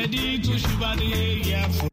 ready to shiver the air.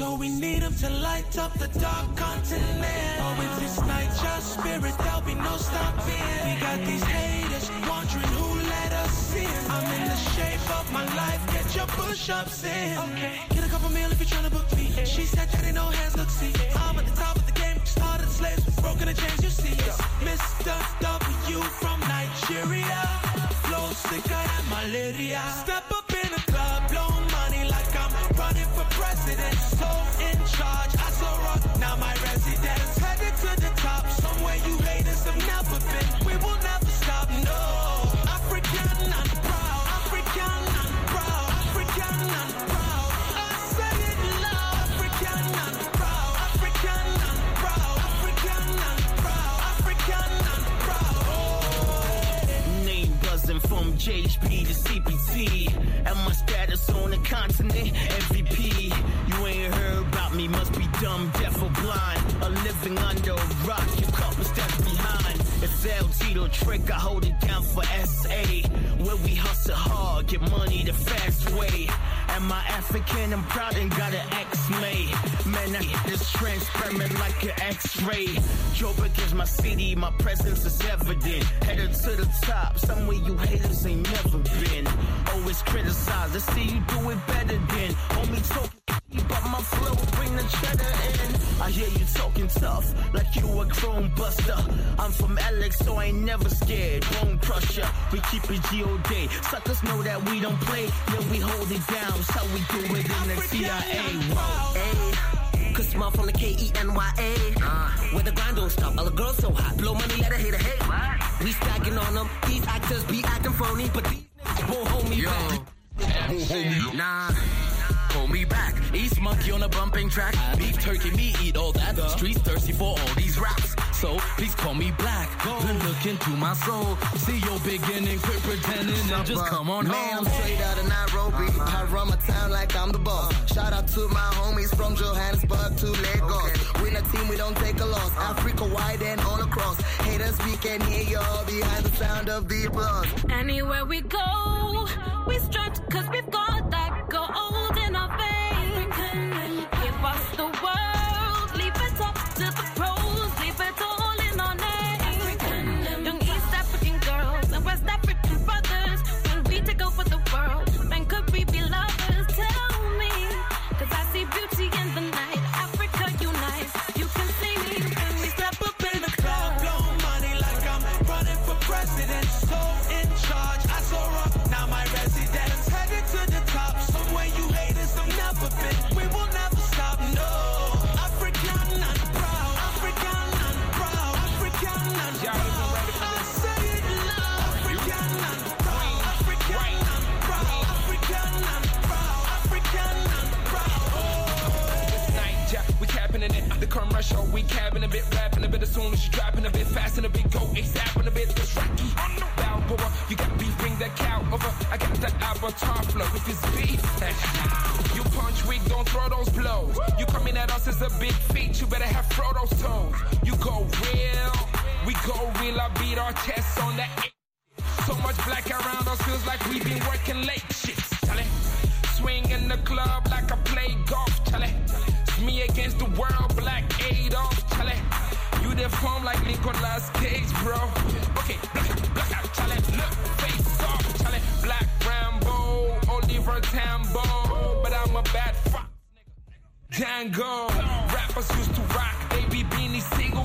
So we need him to light up the dark continent. Oh, if this night your spirit, there'll be no stopping. We got these haters wondering who let us in. I'm in the shape of my life, get your push-ups in. Okay, get a couple meal if you're trying to book me. She said that ain't no hands, look, see. I'm at the top of the game, started the slaves, broken the chains, you see. Mr. W from Nigeria, flow sicker than malaria. Step up in the club, blow money like I'm running for president. So in charge, I so rock, now my residence. Headed to the top, somewhere you haters have never been. We will never stop, no. African and proud, African and proud, African and proud. I say it loud, African and proud, African and proud, African and proud, African and proud. Oh. Name buzzing from JHP to CPT, and my status on the continent, MVP. You ain't heard about me, must be dumb, deaf or blind, or living under a rock, you couple steps behind. It's El Tito trick, I hold it down for SA, where we hustle hard, get money the fast way. Am I African? I'm proud and got an X-May. Man, I hit this transparent like an X-ray. Joburg is my city, my presence is evident. Headed to the top, somewhere you haters ain't never been. Always criticize, let's see you do it better than. Homie talking, but my flow bring the cheddar in. I hear you talking tough, like you a chrome buster. I'm from Alex, so I ain't never scared. Bone crusher, we keep it G.O.D. Suckers know that we don't play, then we hold it down. That's how we do it in the CIA. Whoa, Cause small from the K-E-N-Y-A. Where the grind don't stop, all the girls so hot. Blow money, let a hater hate. What? We stacking on them, these actors be acting phony, but these niggas won't hold me back. Nah. Hold me back. East monkey on a bumping track. Beef turkey, me eat all that. Streets thirsty for all these raps. So please call me black. Then look into my soul. See your beginning, quit pretending and just come on home. Man, I'm straight out of Nairobi. I run my town like I'm the boss. Shout out to my homies from Johannesburg to Lagos. Win a team, we don't take a loss. Africa wide and all across. Haters, we can hear you all behind the sound of the applause. Anywhere we go, we strut cause we've got that gold in our veins. Give us the world, leave it up to the pros, leave it all in our name. Young East African girls and West African brothers, when we take over the world, then could we be lovers? Tell me, cause I see beauty in the night. Africa unites, you can see me when we step up in the club. Blow money like I'm running for president. So in charge, I so rock, now my residence. Headed to the top, somewhere you haters have never been. We will never stop, no. African and proud, African and proud, African and proud. I say it loud, African and proud, African and proud, African and proud, African and proud. This night, yeah, we capping in it. The commercial, we capping a bit, rapping a bit as soon as you dropping a bit fast and a bit go ASAP and a bit just rocky. Balboa, you got beef, bring that cow over. I got that avatar flow. If it's beef, you punch weak, don't throw those blows. You coming at us as a big feat, you better have Frodo's toes. You go real, we go real. I beat our chests on that. So much black around us feels like we've been working late. Shit, Charlie. Swing in the club like I play golf, Charlie. It's me against the world, Black Adolf, Charlie. You deform like Nicolas Cage, bro. Okay, black out, Charlie. Look, face off, Charlie. Black Rambo, Oliver Tambo. But I'm a bad fuck, Django. Rappers used to rock, baby beanie single.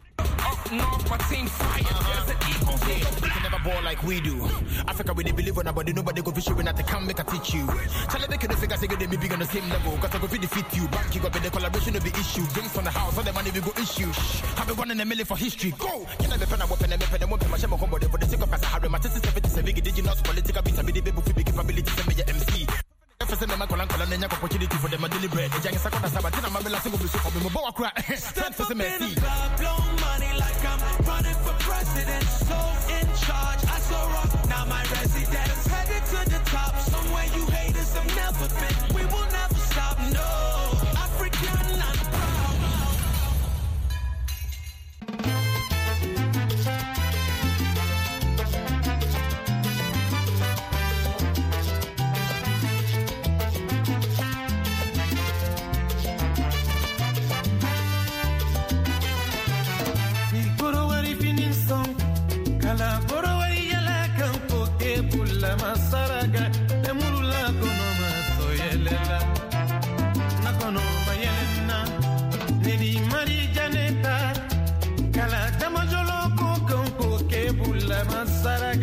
Up north, my team fire. There's an equal they can never ball like we do. Africa, we they believe on nobody, nobody go fish when I can make a teach you. Charlie, they couldn't figure say they may be on the same level. Cause I go fit defeat you. Bank you got the collaboration of the issue. Drinks from the house, all the money we go issue. Have been running a million for history. Go! Can I be pen a weapon and weapon and won't be my shame combo for the sake of us. I have my sister 77 did you not political beats. I be the baby with big capability to make MC. Opportunity for them to deliberate. The young second Sabatina, my last single for me. Step up in the club, blow money like I'm running for president. So in charge, I so rock, now my residence. Headed to the top, somewhere you haters have never been. We will never stop, no. African and proud.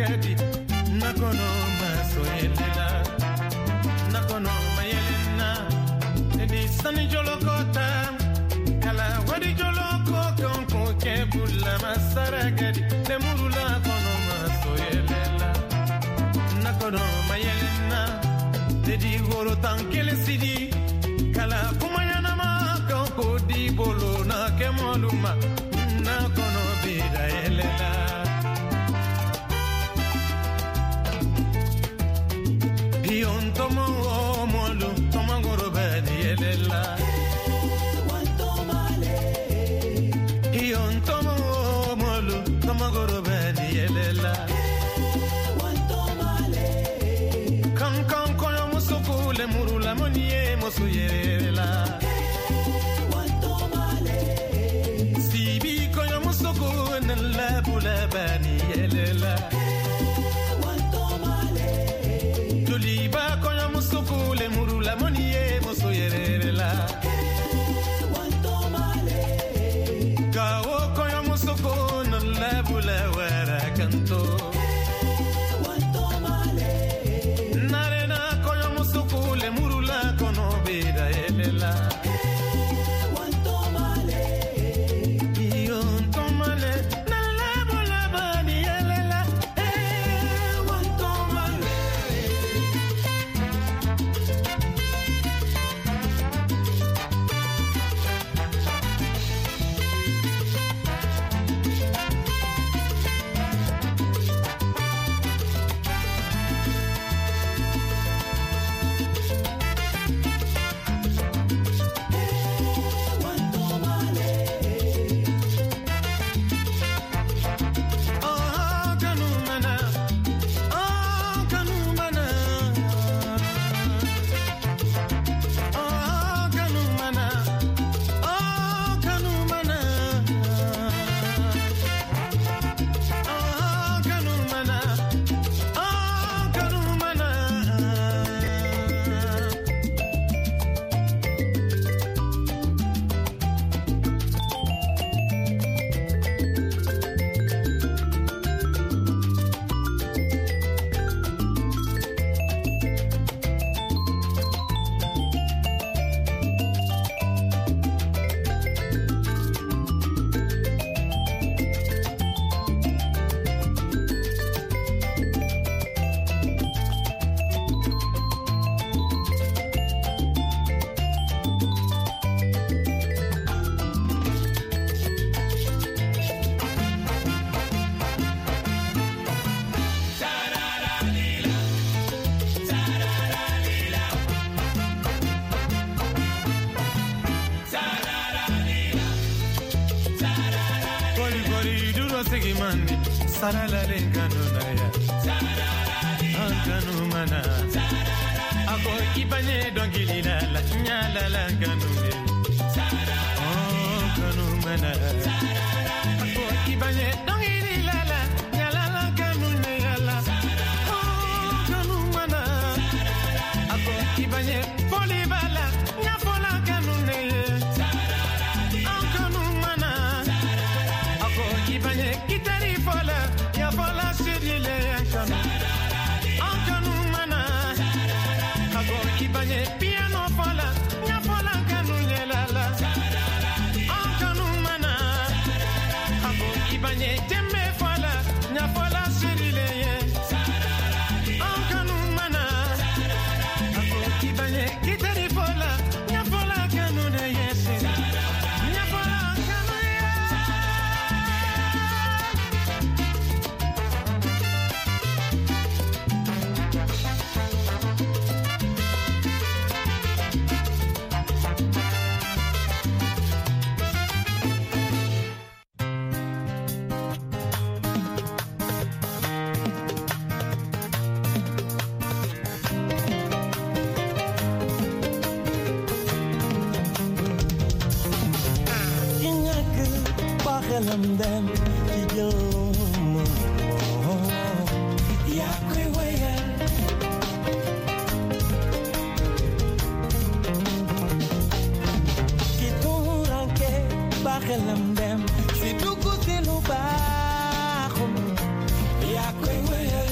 gadi nakono masoyelela nakono mayelena edi sani jolokota kala wadi joloko konko kebula masara gadi temurula kono masoyelela nakono mayelena edi goro tankele sidi kala kumayana ma konko di bolo na kemoluma nakono bida yelela Ion tomo molu tomo gorobani yelela Ion tomo molu tomo gorobani yelela Kan koyo musukule murula moniye musu yelela Sibi koyo musukule labula bani yelela Tuliba koyo musukule murula moniye musu yelela Kawo koyo musukule labula wara kanto Narena koyo musukule murula kono bida yelela Saralale kanunaya kanumana ako ibanye dongilila la nyala la kanunge kanumana ako ibanye dongilila la nyala la kanunge la kanumana ako ibanye polibala nyafola kanunge kanumana ako ibanye kitari fola ya fola sidile yankana ankanumana ako ibanye piano fola ya fola kanunyelala ankanumana ako ibanye jemme fola ya fola sidile ankanumana ako ibanye kitari fola ya fola kanune yesi ya fola kanuye Them to you, yeah, great way. Kitunranke bakelam dem, si duku siluba, yeah, great way.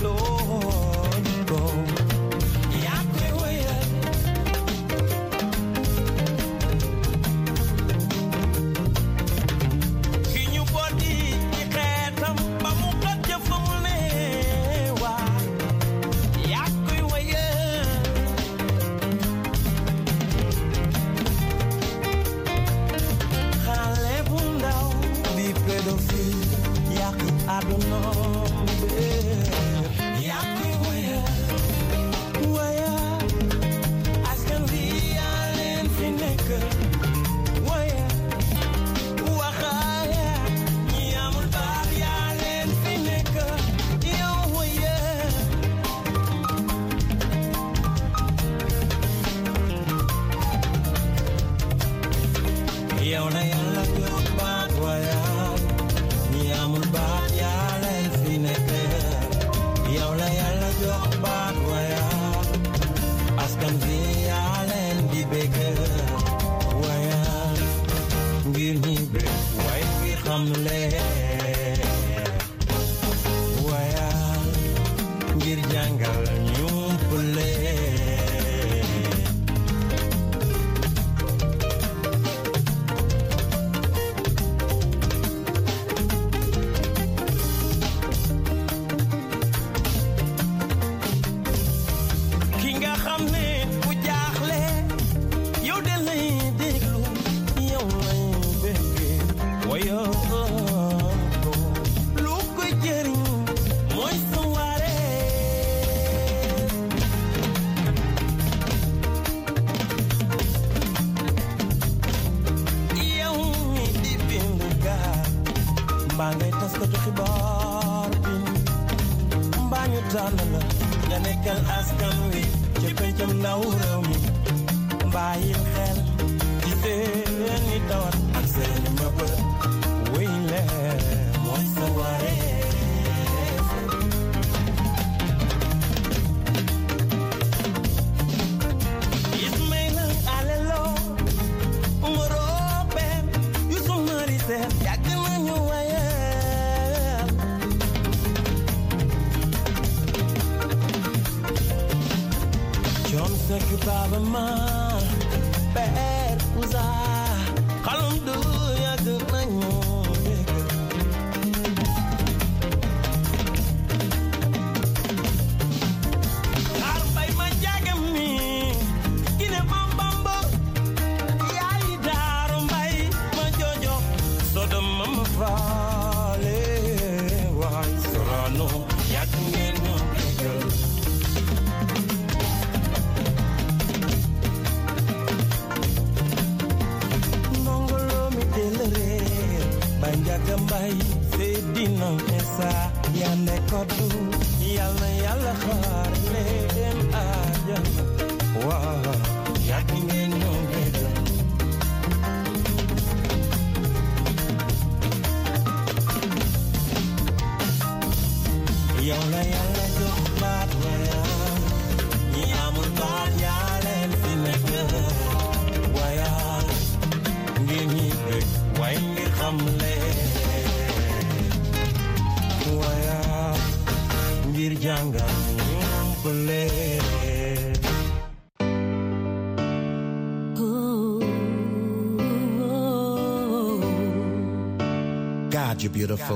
God, you're beautiful.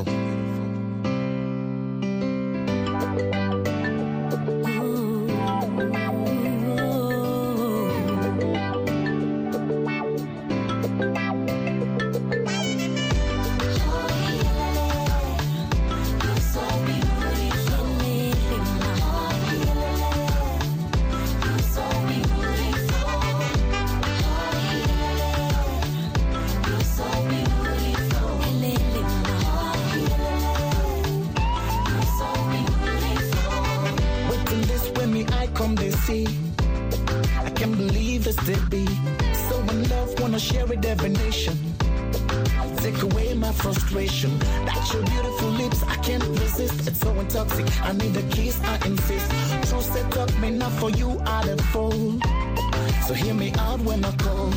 I can't believe this they be so in love, wanna share it every nation. Take away my frustration. That's your beautiful lips, I can't resist. It's so intoxic, I need a kiss, I insist. So set up me not for you, I'd fall. So hear me out when I call.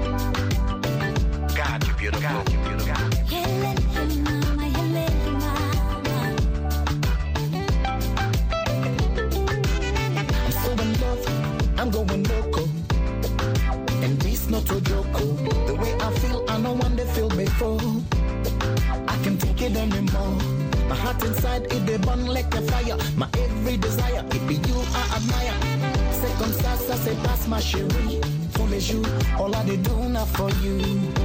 God, you're beautiful. God, you're beautiful. heart inside, it they burn like a fire. My every desire, it be you I admire. C'est comme ça, ça se passe ma chérie. Tous les jours, all I do now for you.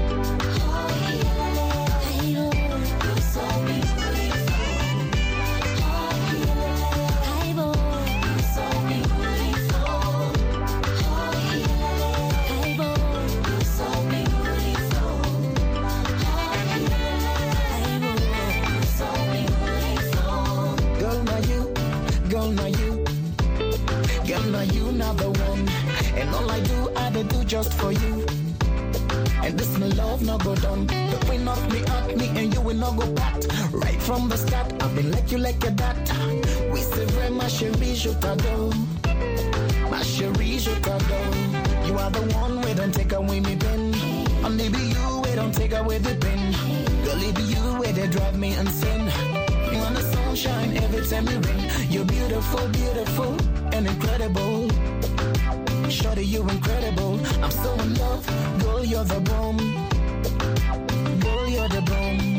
You not the one, and all I do just for you. And this my love no go down. The queen of me at me and you will not go back. Right from the start, I've been like you like a dat. We say very ma chérie, je t'adore. Ma chérie, je t'adore. You are the one we don't take away me pen. Only be you we don't take away the pen. Girl, it be you where they drive me insane. You want the sunshine every time you rain. You're beautiful, beautiful and incredible. Shorty, you're incredible. I'm so in love. Girl, you're the bomb. Girl, you're the bomb.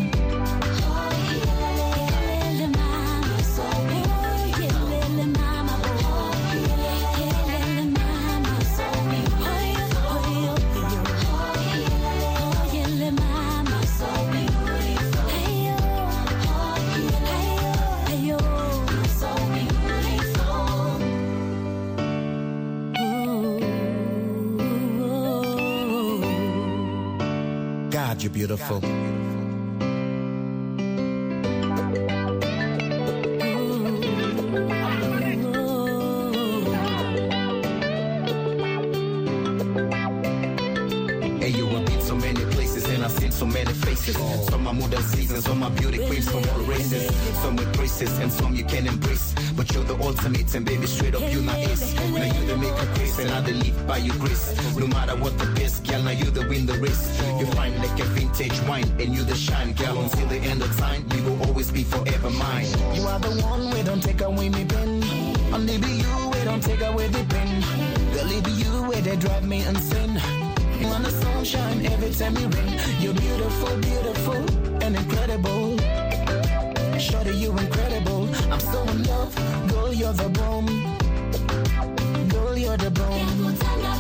You're beautiful. So many faces, some are modern seasons, some are beauty queens from all races, some with braces and some you can embrace. But you're the ultimate and baby, straight up you my ace. Now you the make a grace and I the live by your grace. No matter what the best, girl, now you the win the race. You fine like a vintage wine and you the shine, girl. Until the end of time, you will always be forever mine. You are the one we don't take away me pen. Only be you we don't take away the pen. Girl, it be you where they drive me insane. You want the sunshine every time you rain. You're beautiful, beautiful and incredible. Shorty, you're incredible. I'm so in love. Girl, you're the bomb. Girl, you're the bomb.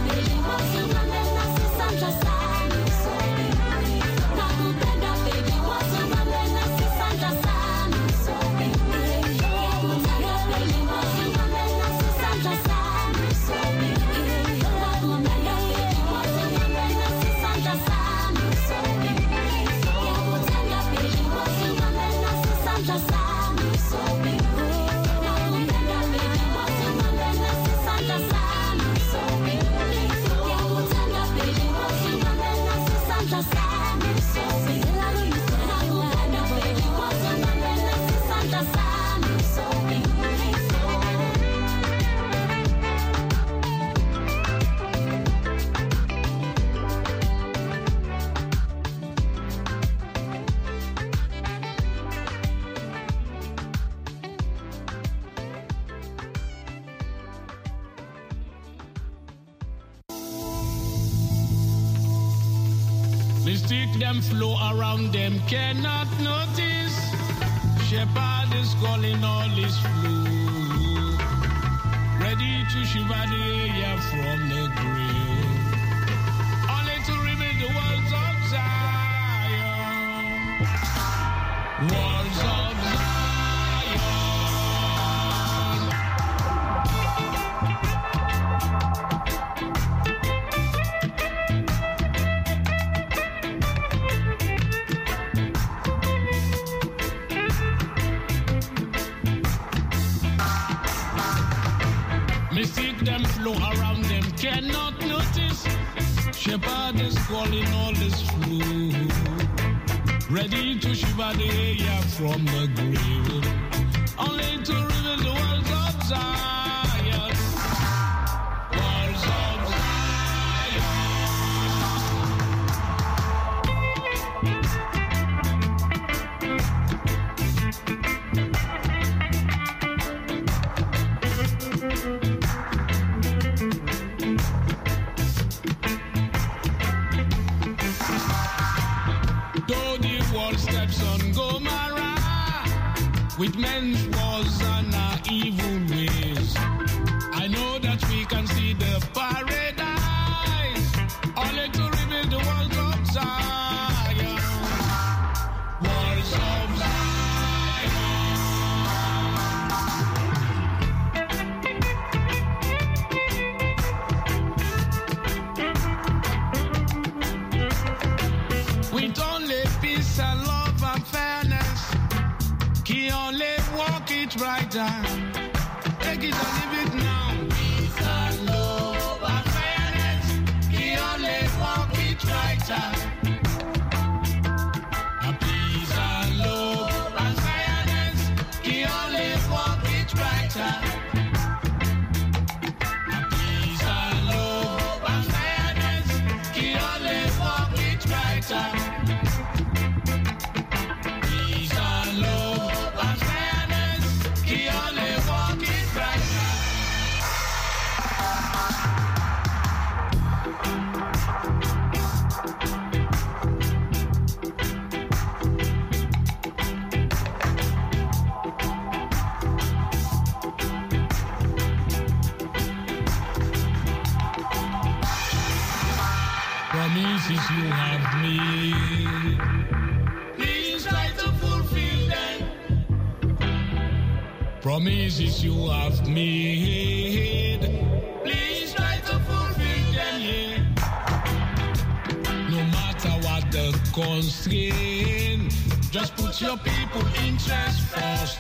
Them flow around them cannot notice. Shepherd is calling all his flow, ready to shiver the air from the grave, only to rebuild the walls of Zion. Walls of cannot notice. Shepherd is calling all his flow, ready to shiver the air from the grave, only to reveal the walls of Zion. Walls of with men's wars and our evil ways. I know that we can see the paradise, only to rebuild the walls of Zion. Walls of Zion. With only peace and love and fairness, he only walk it brighter. Take it and leave it now. Peace and love and fairness, he only walk it brighter. Peace and love and fairness, he only walk it brighter. Peace and love and fairness, he only walk it brighter. Peace and love and fairness, he only walk it brighter. Promises you have made, please try to fulfill them. Promises you have made, please try to fulfill them, yeah. No matter what the constraint, just put your people interest first.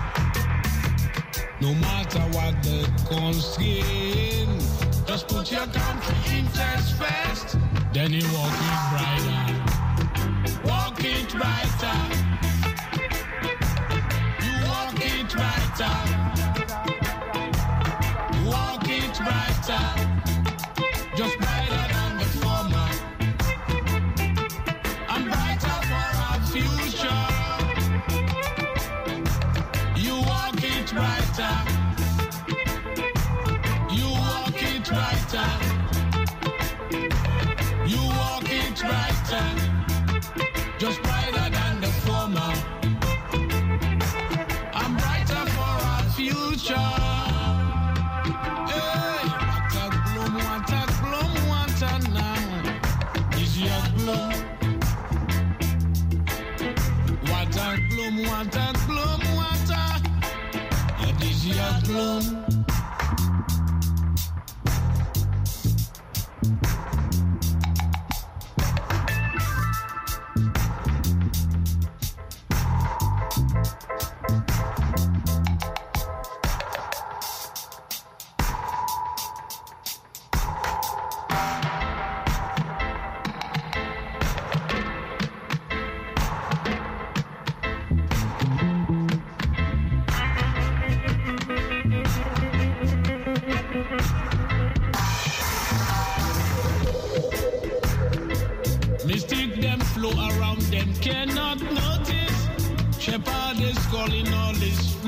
No matter what the constraint, just put your country interest first. Then you walk it brighter, walk it brighter. You walk it brighter, walk it brighter. Just brighter than the former, and brighter for our future. You walk it brighter, you walk it brighter. You walk it brighter, just brighter than the former, and brighter for our future. Hey, what a gloom now. Is your gloom? What a gloom, yeah, this your gloom. Mystic them flow around them cannot notice. Shepherd is calling all this